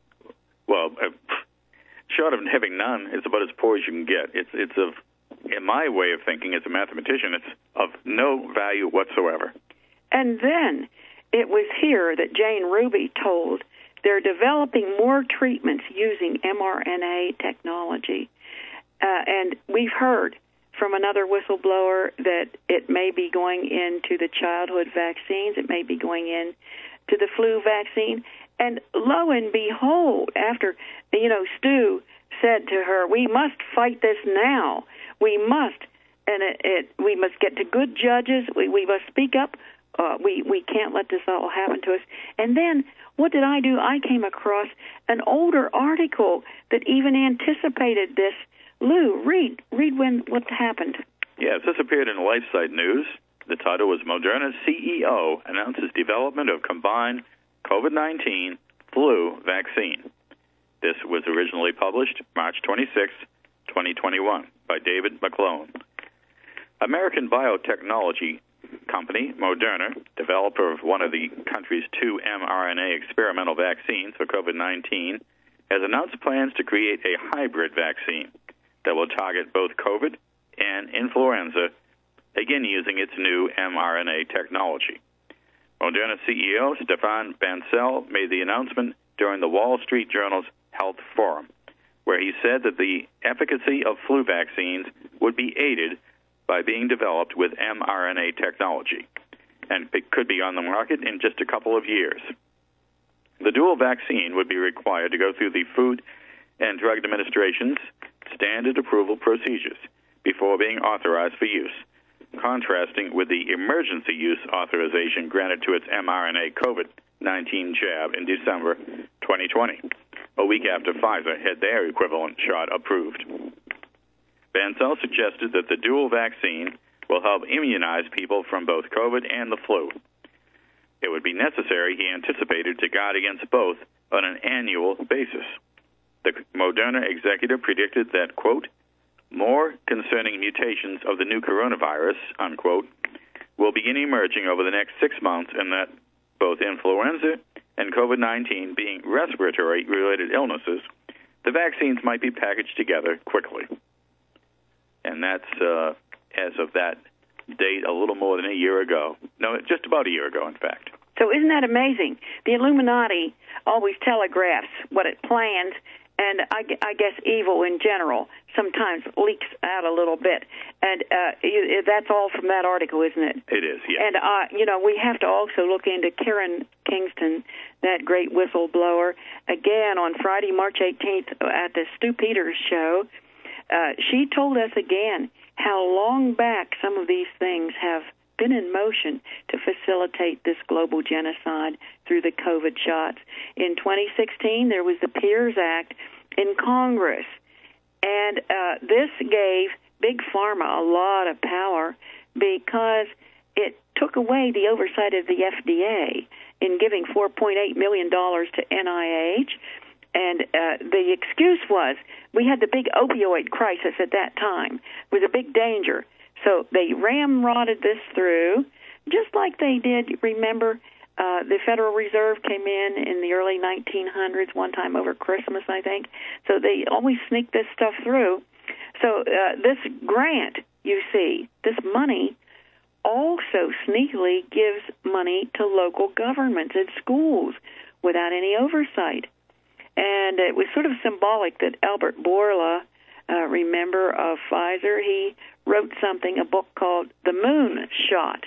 well, uh, short of having none, it's about as poor as you can get. It's, it's of, in my way of thinking as a mathematician, it's of no value whatsoever. And then it was here that Jane Ruby told they're developing more treatments using mRNA technology. Uh, and we've heard from another whistleblower that it may be going into the childhood vaccines. It may be going in to the flu vaccine. And lo and behold, after, you know, Stu said to her, we must fight this now. We must. And it, it, we must get to good judges. We, we must speak up. Uh, we, we can't let this all happen to us. And then what did I do? I came across an older article that even anticipated this. Lou, read. Read when what happened. Yes, this appeared in LifeSite News. The title was Moderna's C E O announces development of combined COVID nineteen flu vaccine. This was originally published March twenty-sixth, twenty twenty-one by David McClone. American biotechnology company Moderna, developer of one of the country's two mRNA experimental vaccines for COVID nineteen, has announced plans to create a hybrid vaccine that will target both COVID and influenza, again using its new mRNA technology. Moderna C E O Stéphane Bancel made the announcement during the Wall Street Journal's Health Forum, where he said that the efficacy of flu vaccines would be aided by being developed with mRNA technology. and it could be on the market in just a couple of years. The dual vaccine would be required to go through the Food and Drug Administration's standard approval procedures before being authorized for use, contrasting with the emergency use authorization granted to its mRNA COVID nineteen jab in December twenty twenty, a week after Pfizer had their equivalent shot approved. Bancel suggested that the dual vaccine will help immunize people from both COVID and the flu. It would be necessary, he anticipated, to guard against both on an annual basis. The Moderna executive predicted that, quote, more concerning mutations of the new coronavirus, unquote, will begin emerging over the next six months, and that both influenza and COVID nineteen being respiratory-related illnesses, the vaccines might be packaged together quickly. And that's, uh, as of that date, a little more than a year ago. No, just about a year ago, in fact. So isn't that amazing? The Illuminati always telegraphs what it plans, and I, I guess evil in general sometimes leaks out a little bit. And uh, you, that's all from that article, isn't it? It is, yes. And, uh, you know, we have to also look into Karen Kingston, that great whistleblower. Again, on Friday, March eighteenth, at the Stu Peters show, uh, she told us again how long back some of these things have been in motion to facilitate this global genocide through the COVID shots. In twenty sixteen, there was the PEERS Act in Congress, and uh, this gave Big Pharma a lot of power because it took away the oversight of the F D A in giving four point eight million dollars to N I H, and uh, the excuse was we had the big opioid crisis at that time. It was a big danger. So they ramrodded this through, just like they did, remember, uh, the Federal Reserve came in in the early nineteen hundreds, one time over Christmas, I think. So they always sneak this stuff through. So uh, this grant, you see, this money also sneakily gives money to local governments and schools without any oversight. And it was sort of symbolic that Albert Bourla, uh, remember, of Pfizer, he wrote something, a book called The Moon Shot.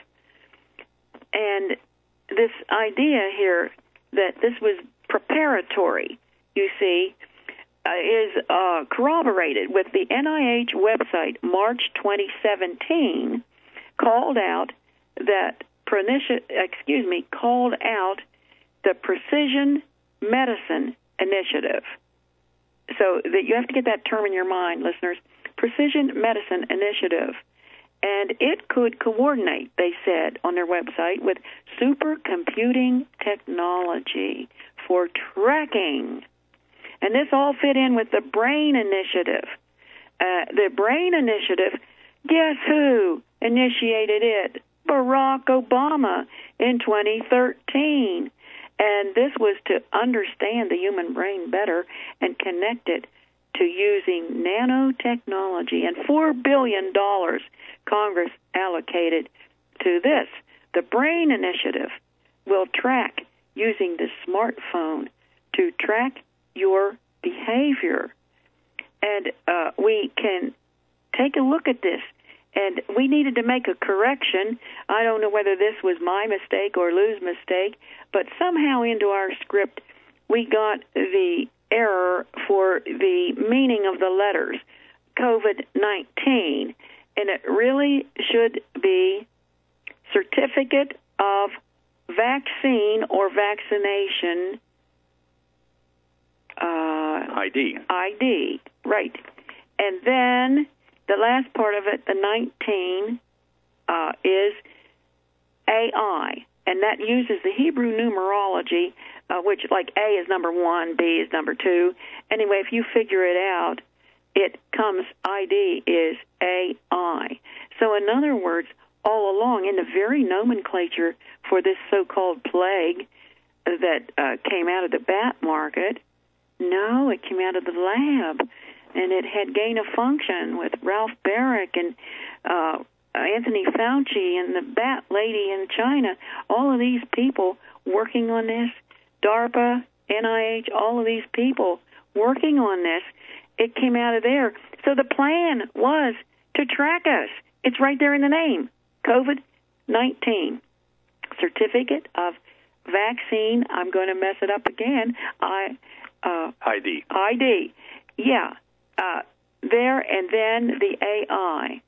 And this idea here that this was preparatory, you see, uh, is uh, corroborated with the N I H website, March twenty seventeen, called out that, excuse me, called out the Precision Medicine Initiative. So that you have to get that term in your mind, listeners. Precision Medicine Initiative. And it could coordinate, they said on their website, with supercomputing technology for tracking. And this all fit in with the BRAIN Initiative. Uh, the BRAIN Initiative, guess who initiated it? Barack Obama in twenty thirteen. And this was to understand the human brain better and connect it to using nanotechnology. And four billion dollars Congress allocated to this. The BRAIN Initiative will track using the smartphone to track your behavior. And uh, we can take a look at this. And we needed to make a correction. I don't know whether this was my mistake or Lou's mistake, but somehow into our script we got the error for the meaning of the letters, COVID nineteen. And it really should be Certificate of Vaccine or Vaccination uh, I D. I D, right. And then the last part of it, the nineteen, uh, is A I, and that uses the Hebrew numerology, uh, which, like, A is number one, B is number two. Anyway, if you figure it out, it comes, I D is A I. So in other words, all along, in the very nomenclature for this so-called plague that uh, came out of the bat market, no, it came out of the lab. And it had gain of function with Ralph Barrick and uh, Anthony Fauci and the bat lady in China. All of these people working on this, DARPA, N I H, all of these people working on this, it came out of there. So the plan was to track us. It's right there in the name, COVID nineteen. certificate of vaccine. I'm going to mess it up again. I uh, I D. I D. Yeah. Uh, there and then the A I.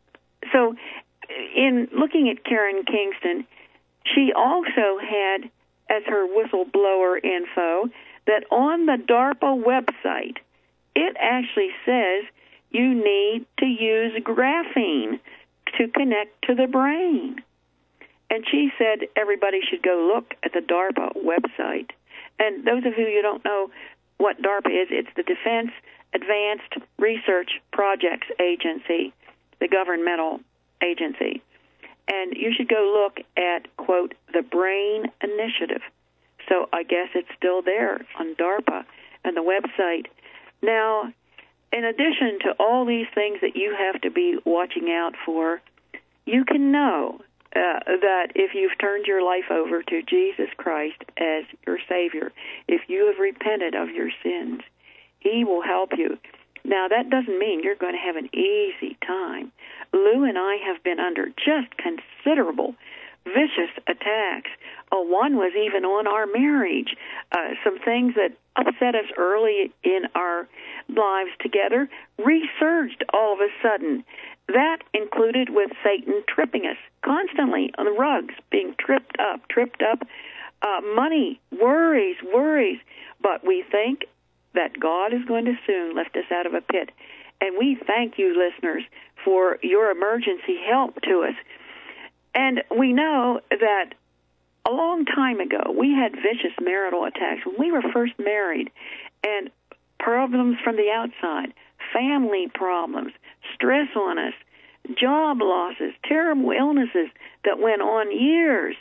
So in looking at Karen Kingston, she also had as her whistleblower info that on the DARPA website, it actually says you need to use graphene to connect to the brain. And she said everybody should go look at the DARPA website. And those of you who don't know what DARPA is, it's the Defense Advanced Research Projects Agency, the governmental agency. And you should go look at, quote, the Brain Initiative. So I guess it's still there on DARPA and the website. Now, in addition to all these things that you have to be watching out for, you can know uh, that if you've turned your life over to Jesus Christ as your Savior, if you have repented of your sins, He will help you. Now, that doesn't mean you're going to have an easy time. Lou and I have been under just considerable vicious attacks. Uh, one was even on our marriage. Uh, some things that upset us early in our lives together resurged all of a sudden. That included with Satan tripping us constantly on the rugs, being tripped up, tripped up. Uh, money, worries, worries. But we think that God is going to soon lift us out of a pit. And we thank you, listeners, for your emergency help to us. And we know that a long time ago, we had vicious marital attacks when we were first married, and problems from the outside, family problems, stress on us, job losses, terrible illnesses that went on years.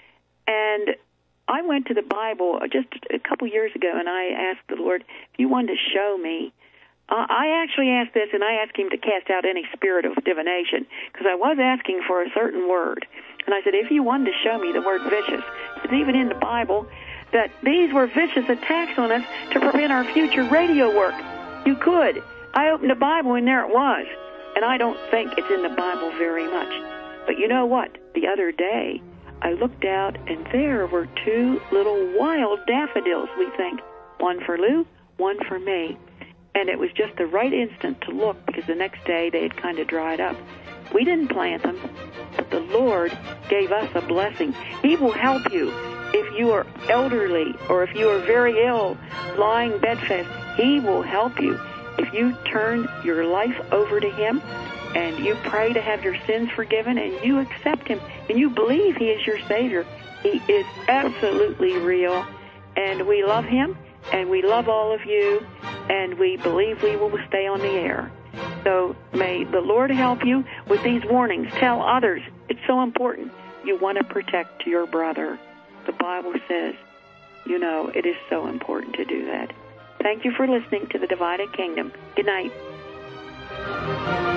And I went to the Bible just a couple years ago, and I asked the Lord, if you wanted to show me, uh, I actually asked this, and I asked Him to cast out any spirit of divination, because I was asking for a certain word. And I said, if you wanted to show me the word vicious, it's even in the Bible, that these were vicious attacks on us to prevent our future radio work. You could. I opened the Bible, and there it was. And I don't think it's in the Bible very much. But you know what? The other day, I looked out, and there were two little wild daffodils, we think. One for Lou, one for me. And it was just the right instant to look, because the next day they had kind of dried up. We didn't plant them, but the Lord gave us a blessing. He will help you if you are elderly or if you are very ill, lying bedfast. He will help you if you turn your life over to Him and you pray to have your sins forgiven and you accept Him and you believe He is your Savior. He is absolutely real, and we love Him, and we love all of you, and we believe we will stay on the air. So may the Lord help you with these warnings. Tell others. It's so important. You want to protect your brother. The Bible says, you know, it is so important to do that. Thank you for listening to The Divided Kingdom. Good night.